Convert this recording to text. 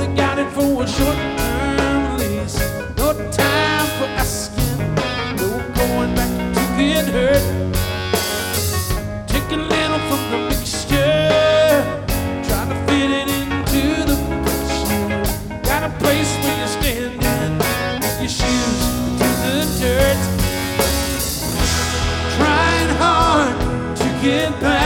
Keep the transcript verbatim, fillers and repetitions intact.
got it for a short-term lease. No time for asking, no going back to get hurt. Take a little from the mixture, try to fit it into the picture. Got a place where you're standing, your shoes to the dirt. Trying hard to get back.